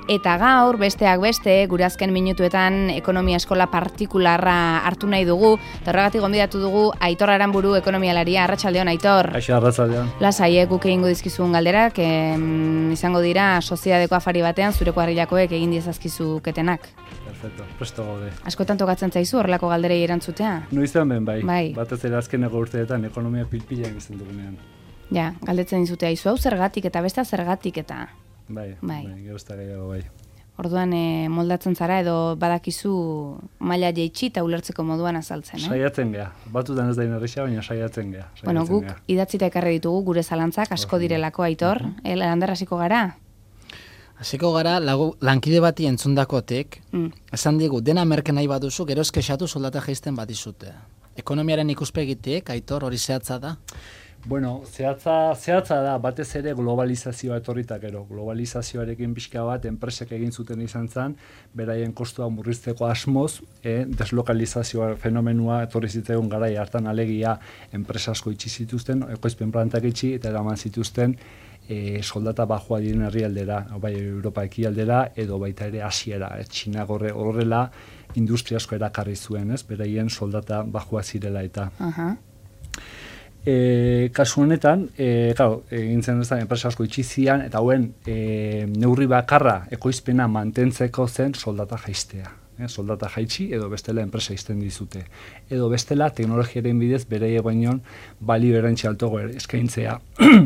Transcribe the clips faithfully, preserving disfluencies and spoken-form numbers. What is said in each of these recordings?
Eta gaur, besteak beste, gure azken minutuetan ekonomia eskola partikularra hartu nahi dugu, eta horregatik gonbidatu dugu Aitor Aranburu ekonomialaria. Arratsaldeon, Aitor. Kaixo, arratsaldeon. Lasai, guk egingo dizkizun galderak, em, izango dira soziedadeko afari batean zure kuadrilakoek egin diezazkizuketenak. Perfecto, presto gaude. Askotan tokatzen zaizu horrelako galderei erantzutea? Noizean ben bai. Bai. Batez ere azkeneko urteetan ekonomia pilpila egiten dugunean. Ja, galdetzen dizutea izu hau zergatik eta bestea zergatik eta... Bai, Bai. bai, gerozta gehiago bai. Orduan e, moldatzen zara edo badakizu maila jaitsi eta ulertzeko moduan azaltzen, eh? Saiatzen gea. Batutan ez da inerrexea, baina saiatzen gea. Saiatzen Bueno, guk gea. idatzita ekarri ditugu gure zalantzak asko direlako, Aitor. Uh -huh. Lander hasiko gara? Hasiko gara, lagu, lankide bati entzundakotek, Mm. esan digu, dena merke nahi baduzu, gero eskexatu soldata jaisten badizute. Ekonomiaren ikuspegitek, Aitor, hori zehatza da? Bueno, zehatza, zehatza da, batez ere globalizazioa etorrita gero. Globalizazioarekin pixka bat enpresek egin zuten izan zen, beraien kostua murrizteko asmoz, eh, deslokalizazioa fenomenua etorri zitzaigun garai hartan alegia enpresa asko itxi zituzten, ekoizpen plantak itxi eta eraman zituzten e, soldata bajua diren herrialdera, bai Europa ekialdera edo baita ere Asiara, eh, Txina horrela industria asko erakarri zuen, ez? Beraien soldata bajua zirela eta. Aha. E, kasu honetan, e, claro, egintzen duzan enpresa asko itxi zian eta hauen e, neurri bakarra ekoizpena mantentzeko zen soldata jaistea. Eh, soldata jaitsi edo bestela enpresa izten dizute. Edo bestela teknologiaren bidez bereie baino balio erantzi altogo eskaintzea.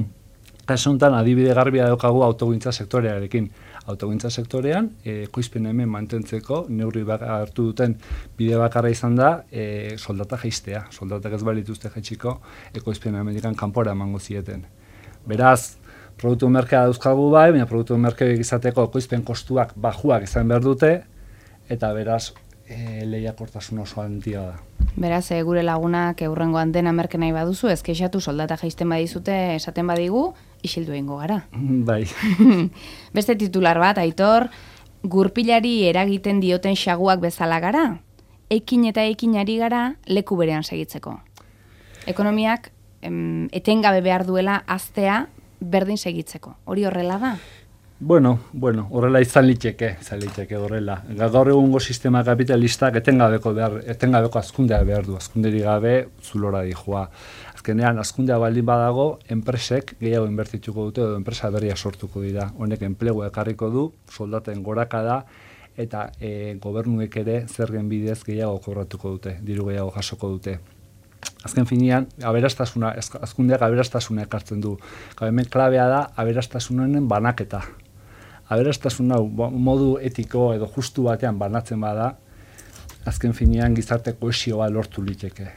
Kasu honetan adibide garbia daukagu autogintza sektorearekin. Autogintza sektorean, e, ekoizpen hemen mantentzeko neurri bak hartu duten bide bakarra izan da e, soldata jaistea. Soldatak ez balituzte jaitsiko, ekoizpen hemendikan kanpora emango zieten. Beraz, produktu merkea dauzkagu bai, baina produktu merkea izateko ekoizpen kostuak bajuak izan behar dute, eta beraz, e, lehiakortasun oso handia da. Beraz, e, gure lagunak eurrengoan dena merke nahi baduzu, ez kexatu soldata jaisten badizute esaten badigu, isildu egingo gara. Bai. Beste titular bat, Aitor, gurpilari eragiten dioten xaguak bezala gara, ekin eta ekinari gara leku berean segitzeko. Ekonomiak em, etengabe behar duela aztea berdin segitzeko. Hori horrela da? Bueno, bueno, horrela izan liteke, izan liteke horrela. Gaur egungo sistema kapitalistak etengabeko behar, etengabeko hazkundea behar du, hazkunderi gabe zulora dijoa. Azkenean, hazkundea baldin badago, enpresek gehiago inbertituko dute edo enpresa berria sortuko dira. Honek enplegua ekarriko du, soldaten gorakada eta e, gobernuek ere zergen bidez gehiago kobratuko dute, diru gehiago jasoko dute. Azken finean, aberastasuna, hazkundeak aberastasuna ekartzen du. Hemen klabea da aberastasunen banaketa. Aberastasun hau modu etiko edo justu batean banatzen bada, azken finean gizarte kohesioa lortu liteke.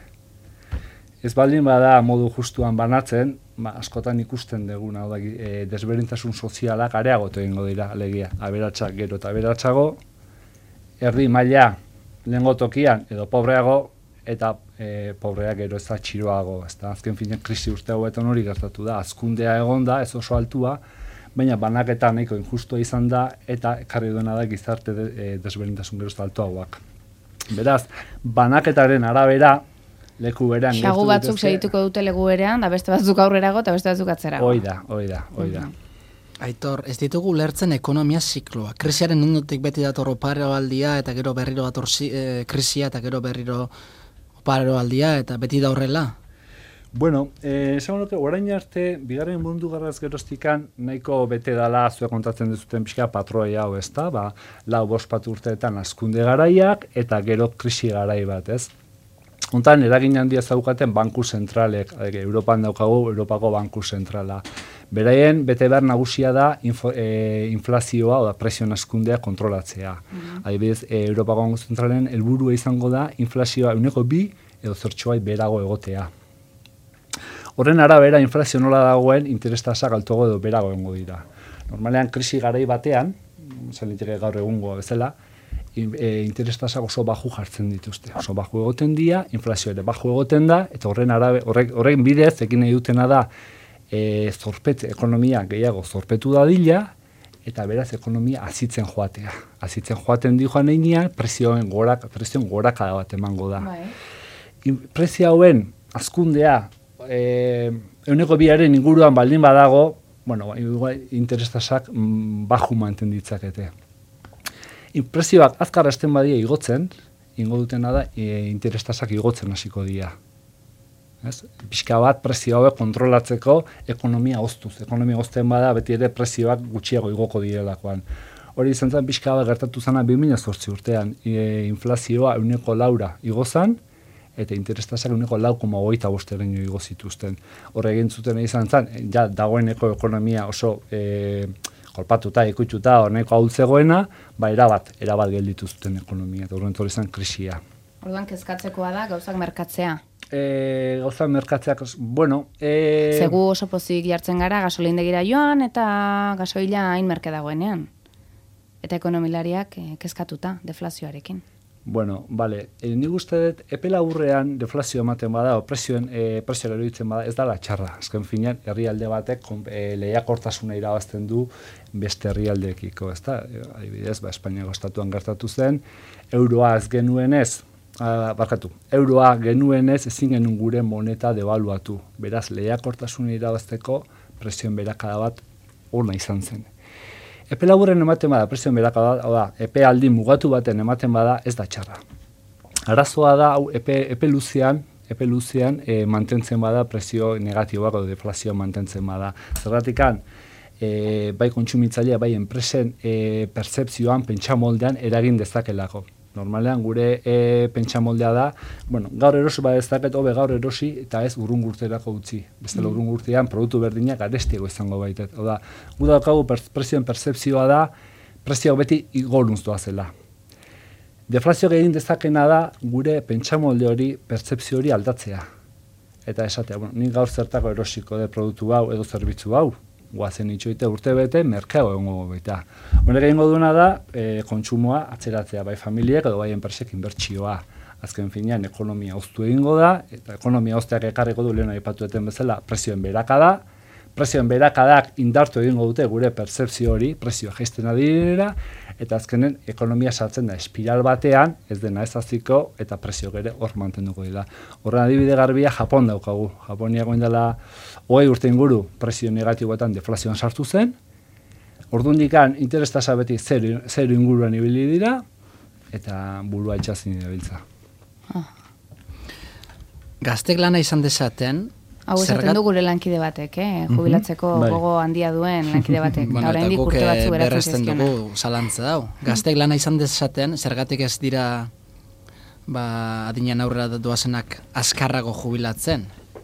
Ez baldin bada modu justuan banatzen, ba, askotan ikusten duguna, da, e, desberdintasun sozialak areagotu egingo dira, alegia, aberatsak gero eta aberatsago, erdi maila lehengo tokian edo pobreago, eta e, pobreak gero ez da txiroago. Ez da, azken finean krisi urte hauetan hori gertatu da, hazkundea egon da, ez oso altua, baina banaketa nahiko injustua izan da eta ekarri duena da gizarte de, e, desberdintasun geroz altuagoak. Beraz, banaketaren arabera leku berean... Xagu batzuk segituko dute leku berean, da beste batzuk aurrerago eta beste batzuk atzerago. Hoi da, hoi da, hoi da. Aitor, ez ditugu ulertzen ekonomia zikloa. Krisiaren ondotik beti dator oparoaldia eta gero berriro dator e, krisia eta gero berriro oparoaldia eta beti da horrela. Bueno, eh, esan nuke, orain arte, bigarren mundu garraz geroztikan, nahiko bete dala, zuek kontatzen duzuten pixka patroi hau, ez da, ba, lau bost bat urteetan hazkunde garaiak, eta gero krisi garai bat, ez? Hontan, eragin handia zaukaten banku zentralek, Europan daukagu, Europako banku zentrala. Beraien, bete behar nagusia da info, e, inflazioa, oda presioen hazkundea kontrolatzea. Mm-hmm. Adibidez, e, Europako banku zentralen helburua izango da inflazioa ehuneko bi edo zertxoai berago egotea. Horren arabera, inflazio nola dagoen, interestasak altuago edo berago egongo dira. Normalean, krisi garai batean, zeliteke gaur egungo bezala, e, interestasak oso baju jartzen dituzte. Oso baju egoten dira, inflazio ere baju egoten da, eta horren arabe, horrek, horren bidez, ekin nahi dutena da, e, zorpet, ekonomia gehiago zorpetu dadila, eta beraz ekonomia azitzen joatea. Azitzen joaten di joan einean, presioen gorak, presioen gorakada bat emango da. Bai. Prezio hauen hazkundea, eh, euneko biaren inguruan baldin badago, bueno, interestasak mm, baju manten ditzakete. Prezioak azkar hasten badia igotzen, ingo dutena da, e, interestasak igotzen hasiko dira. Ez? Pixka bat prezio hauek kontrolatzeko ekonomia oztuz. Ekonomia ozten bada beti ere prezioak gutxiago igoko direlakoan. Hori izan zen pixka bat gertatu zana bi mila zortzi urtean. E, inflazioa ehuneko laura igozan, eta interestasak ehuneko lau koma hogeita bosteraino igo zituzten. Horre egin zuten izan zen, ja dagoeneko ekonomia oso e, kolpatuta, ikutxuta, honeko ahultzegoena, ba erabat, erabat gelditu zuten ekonomia, eta horren izan krisia. Orduan kezkatzekoa da gauzak merkatzea. E, gauzak merkatzeak, bueno... E... Zegu oso pozik jartzen gara gasolindegira joan eta gasoila hain merke dagoenean. Eta ekonomilariak e, kezkatuta deflazioarekin. Bueno, bale, e, nik uste dut, epe laburrean deflazio ematen bada, o prezioen, e, prezioa eruditzen bada, ez da la txarra. Azken finean, herrialde batek e, lehiakortasuna irabazten du beste herrialdeekiko, ez da? E, adibidez, ba, Espainiako estatuan gertatu zen, euroa ez genuenez, a, barkatu, euroa genuenez ezin genuen gure moneta devaluatu. Beraz, lehiakortasuna irabazteko prezioen berakada bat ona izan zen. Epe laburren ematen bada, prezioen berakada, hau da, epe aldi mugatu baten ematen bada, ez da txarra. Arazoa da, hau, epe, epe luzean, epe luzean e, mantentzen bada prezio negatiboak edo deflazioa mantentzen bada. Zerratikan, e, bai kontsumitzailea, bai enpresen e, pertzepzioan, pentsamoldean eragin dezakelako. Normalean gure e, pentsamoldea da, bueno, gaur erosi bat ez daket, hobe gaur erosi eta ez urrungurterako utzi. Bestela mm. urrungurtean produktu berdinak garestiago izango baitet. Oda, gu daukagu per, prezioen pertzepzioa da, prezioak beti igorunz doazela. Deflazio egin dezakena da gure pentsamolde hori, pertzepzio hori aldatzea. Eta esatea, bueno, nik gaur zertako erosiko de produktu hau edo zerbitzu hau, guazen itxoite urte bete, merkao egongo baita. Honek egingo duena da, e, kontsumoa atzeratzea, bai familiek edo bai enpresek inbertsioa. Azken finean, ekonomia oztu egingo da, eta ekonomia ozteak ekarriko du lehen aipatu eten bezala, prezioen berakada. Prezioen berakadak indartu egingo dute gure pertzepzio hori, prezioa jaisten adirera, eta azkenen ekonomia sartzen da espiral batean, ez dena ez aziko, eta prezio ere hor mantenduko dira. Horren adibide garbia Japon daukagu. Japonia goin dela hogei urte inguru prezio negatiboetan deflazioan sartu zen, ordundikan interes tasa beti zero inguruan ibili dira, eta burua itxazin dabiltza. Ah. Gaztek lana izan dezaten, hau esaten du gure lankide batek, eh? Jubilatzeko bai. gogo handia duen lankide batek. Bueno, eta guk urte batzu berresten dugu zalantza dau. Gaztek lana izan dezaten, zergatik ez dira ba, adinean aurrera doazenak azkarrago jubilatzen?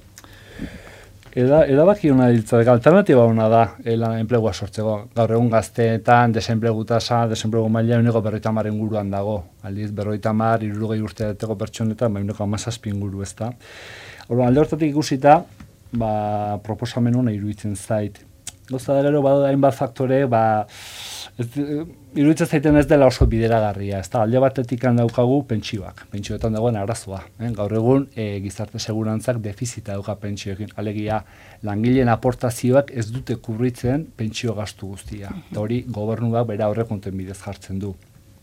Eda, edabaki hona diltzak, alternatiba hona da lan enplegua sortzeko. Gaur egun gazteetan desenplegu tasa, desenplegu maila uneko berroita mar inguruan dago. Aldiz, berroita mar, irurogei urteeteko pertsonetan, ba, uneko amazazpi inguru ez da. Orduan, alde hortatik ikusita, ba, proposamen hona iruditzen zait. Gauza da gero, badu hainbat faktore, ba, ez, iruditzen zaiten ez dela oso bideragarria. Ez da, alde batetik daukagu pentsioak. Pentsioetan dagoen arazoa. Eh? Gaur egun, e, gizarte segurantzak defizita dauka pentsioekin. Alegia, langileen aportazioak ez dute kubritzen pentsio gastu guztia. Eta hori, gobernuak bera horrekonten bidez jartzen du.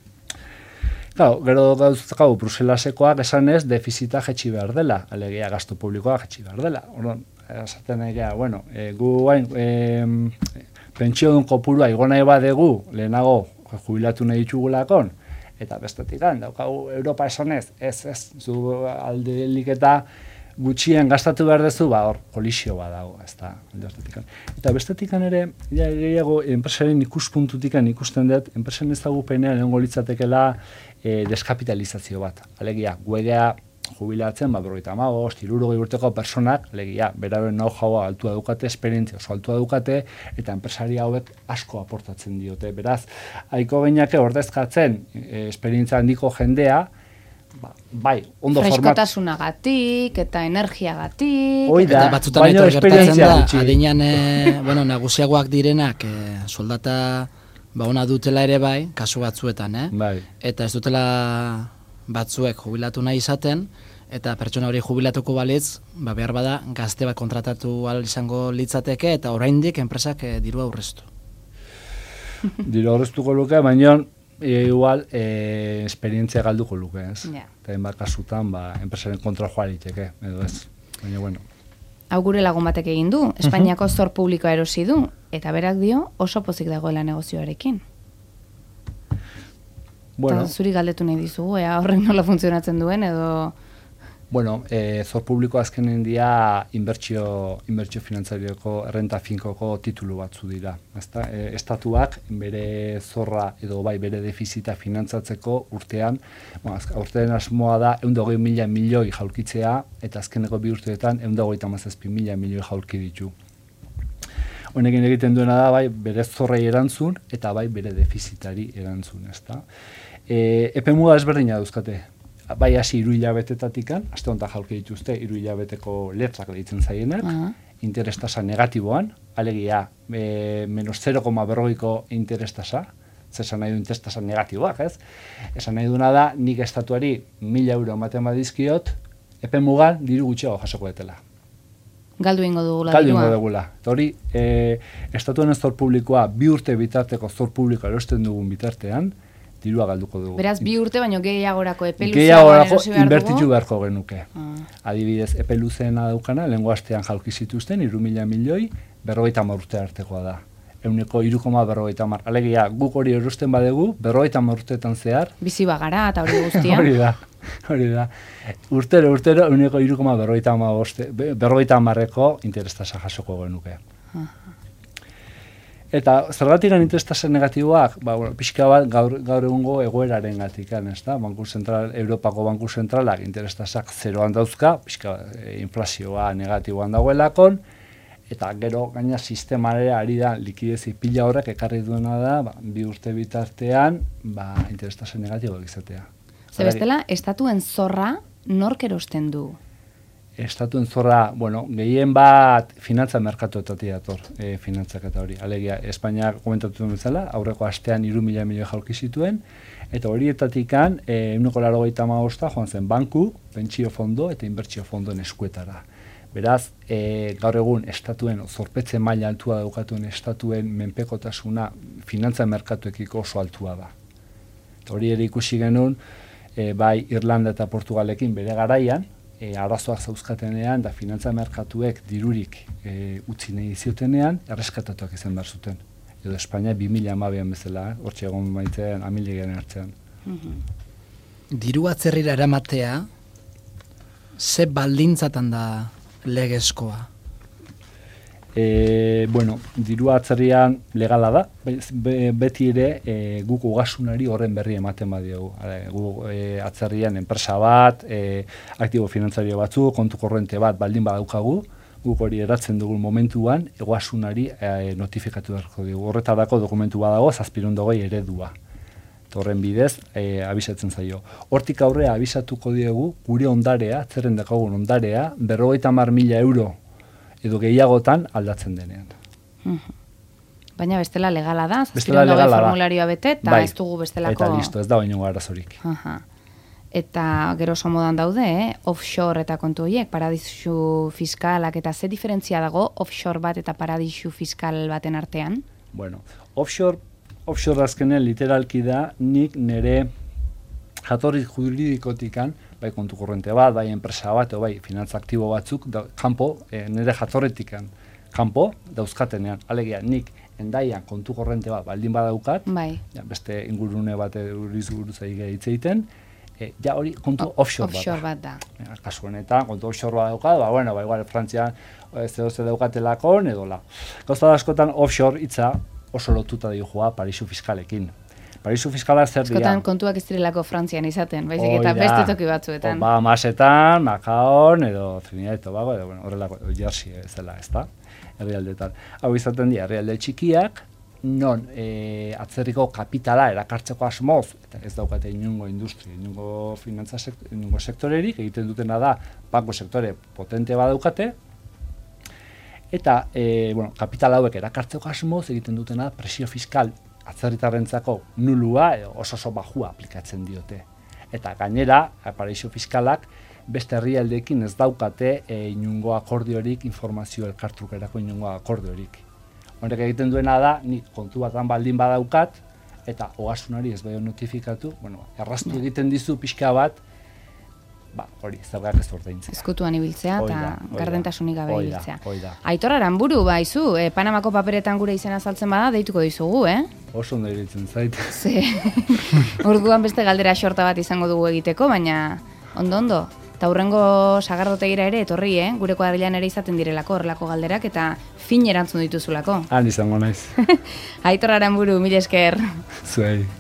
Claro, gero gauzakau, Bruselasekoak esanez defizita jetxi behar dela, alegia gastu publikoa jetxi behar dela. Orduan, esaten egia, bueno, e, gu hain, e, pentsio dun kopurua igo nahi badegu, lehenago jubilatu nahi ditugulakon, eta bestetik, daukagu Europa esanez, ez, ez, zu aldelik eta gutxien gastatu behar dezu, ba, hor, kolisio bat dago, ez da, eta bestetik ere, ja, gehiago, enpresaren ikuspuntutikan ikusten dut, enpresen ezagupenean egongo litzatekela e, deskapitalizazio bat. Alegia, guegea jubilatzen, ba, berrogeita hamabost, hirurogei urteko personak, alegia, beraren know-howa altua dukate, esperientzia oso altua dukate, eta enpresari hauek asko aportatzen diote. Beraz, haiko geinake ordezkatzen e, esperientzia handiko jendea, Ba, bai, ondo format. Freskotasunagatik eta energiagatik. Oida, eta batzutan etor gertatzen da, adinean, e, bueno, nagusiagoak direnak, e, soldata ba ona dutela ere bai, kasu batzuetan, eh? Bai. Eta ez dutela batzuek jubilatu nahi izaten, eta pertsona hori jubilatuko balitz, ba behar bada gazte bat kontratatu ahal izango litzateke, eta oraindik enpresak e, diru aurreztu. Diru aurreztuko luke, baina E, igual, e, esperientzia galduko luke, ez? Yeah. Eta enbat kasutan, ba, enpresaren kontra joa liteke, edo ez. Baina, bueno. Hau gure lagun batek egin du, Espainiako zor publikoa erosi du, eta berak dio oso pozik dagoela negozioarekin. Bueno, zuri galdetu nahi dizugu, ea horrek nola funtzionatzen duen, edo... Bueno, e, zor publiko azkenen dia inbertsio, inbertsio finantzarioko errenta finkoko titulu batzu dira. Ezta? E, estatuak bere zorra edo bai bere defizita finantzatzeko urtean, bueno, urtean asmoa da ehun eta hogei mila milioi jaulkitzea, eta azkeneko bi urteetan ehun eta hogeita hamazazpi mila milioi jaulki ditu. Honekin egiten duena da bai bere zorrei erantzun eta bai bere defizitari erantzun, ezta? E, epe muga ezberdina dauzkate. Bai hasi hiru hilabetetatik, aste honetan jaulki dituzte hiru hilabeteko letrak deitzen zaienak, uh -huh. interes tasa negatiboan, alegia e, menos zero koma berrogeiko interes tasa, zesan nahi du interes tasa negatiboak, ez? Esan nahi duna da, nik estatuari mila euro ematen badizkiot, epe mugan diru gutxiago jasoko detela. Galdu ingo dugula. Galdu ingo dugula. Eta hori, e, estatuen zor publikoa bi urte bitarteko zor publikoa erosten dugun bitartean, dirua galduko dugu. Beraz, bi urte baino gehiagorako epe luzeagoan gehiagorako erosi behar inbertitu dugu? beharko genuke. Ah. Adibidez, epe luzeena daukana, lehengo astean jaulki zituzten, hiru mila milioi, berrogeita hamar urte artekoa da. Euneko hiru koma berrogeita hamar. Alegia, guk hori erosten badegu, berrogeita hamar urteetan zehar. Bizi bagara eta hori guztia. Hori da, hori da. Urtero, urtero, euneko hiru koma berrogeita hamarreko interestasa jasoko genuke. Ah. Eta zergatik interestasa negatiboak, ba, bueno, pixka bat gaur, gaur egungo egoeraren gatikan, ez da? Banku Zentral, Europako Banku Zentralak interestasak zeroan dauzka, pixka e, inflazioa negatiboan dagoelakon, eta gero gaina sistemarea ari da likidezi pila horrek ekarri duena da, ba, bi urte bitartean, ba, interestasa negatiboak izatea. Ze bestela, estatuen zorra nork erosten du? Estatuen zorra, bueno, gehien bat finantza merkatuetatik dator, e, finantzak eta hori. Alegia, Espainiak komentatu duen bezala, aurreko astean hiru mila milioi jaulki zituen, eta horietatikan ehuneko laurogeita hamabosta joan zen banku, pentsio fondo eta inbertsio fondoen eskuetara. Beraz, e, gaur egun estatuen zorpetze maila altua daukatuen estatuen menpekotasuna finantza merkatuekiko oso altua da. Eta hori ere ikusi genuen, e, bai Irlanda eta Portugalekin bere garaian, E, arazoak zauzkatenean da finantza merkatuek dirurik e, utzi nahi ziotenean erreskatatuak izan behar zuten. Edo Espainia bi mila hamabian bezala, hortxe egon maitean amilegaren hartzean. Mm-hmm. Diru atzerrira eramatea, ze baldintzatan da legezkoa? E, bueno, diru atzerrian legala da, be, beti ere e, guk ogasunari horren berri ematen badiogu. Gu e, atzerrian enpresa bat, e, aktibo finantzario batzu, kontu korrente bat baldin badaukagu, guk hori eratzen dugun momentuan ogasunari e, notifikatu beharko dugu. Horretarako dokumentu badago, zazpirehun eta hogei eredua. Horren bidez, e, abisatzen zaio. Hortik aurrea abisatuko diegu gure ondarea, atzerren dakagun ondarea, berrogeita hamar mila euro edo gehiagotan aldatzen denean. Baina bestela legala da, zazpirehun eta hogei formularioa bete, eta bai, ez dugu bestelako... Eta listo, ez da baino arazorik. Aha. Eta gero somodan daude, eh? Offshore eta kontu horiek, paradisu fiskalak, eta ze diferentzia dago offshore bat eta paradisu fiskal baten artean? Bueno, offshore, offshore azkenen literalki da, nik nire jatorri juridikotikan, bai kontu korrente bat, bai enpresa bat, bai finantza aktibo batzuk, da, kanpo, e, nire jatorretikan kanpo dauzkatenean. Alegia, nik endaian kontu korrente bat baldin badaukat, bai. Ja, beste ingurune bat uriz buruz hitz egiten, e, ja hori kontu o, offshore, offshore bat da. Bat da. Kasu honetan, kontu offshore bat daukat, ba, bueno, ba, igual Frantzian zeo ze daukatelakon, edo la. Gauza askotan offshore hitza oso lotuta dihoa Parisu fiskalekin. Parisu fiskalak zer dira? Askotan kontuak ez direlako Frantzian izaten, baizik eta beste toki batzuetan. Bahamasetan, Makaon, edo Trinidad eta Tobago, edo bueno, horrelako Jersey zela, ezta? Herrialdetan. Hau izaten dira herrialde txikiak, non e, atzerriko kapitala erakartzeko asmoz, eta ez daukate inungo industria, inungo finantza sekt, inungo sektorerik, egiten dutena da, banko sektore potente badaukate, eta e, bueno, kapital hauek erakartzeko asmoz egiten dutena presio fiskal atzerritarrentzako nulua edo oso oso bajua aplikatzen diote. Eta gainera, paraisu fiskalak beste herrialdeekin ez daukate e, inungo akordiorik, informazio elkartrukerako inungo akordiorik. Horrek egiten duena da, nik kontu batan baldin badaukat, eta ogasunari ez bai notifikatu, bueno, erraztu egiten dizu pixka bat, ba, hori, zergak ez ordaintzea. Ezkutuan ibiltzea Hoi eta da, hoi da. gardentasunik gabe Hoi da, ibiltzea. hoi da. Aitor Aranburu, baizu, eh, Panamako paperetan gure izena saltzen bada, deituko dizugu, eh? Oso ondo iruditzen zait. Ze, orduan beste galdera xorta bat izango dugu egiteko, baina ondo ondo. Eta hurrengo sagardotegira ere etorri, eh? Gure kuadrilan ere izaten direlako horrelako galderak eta fin erantzun dituzulako. Han izango naiz. Aitor Aranburu, mila esker. Zuei.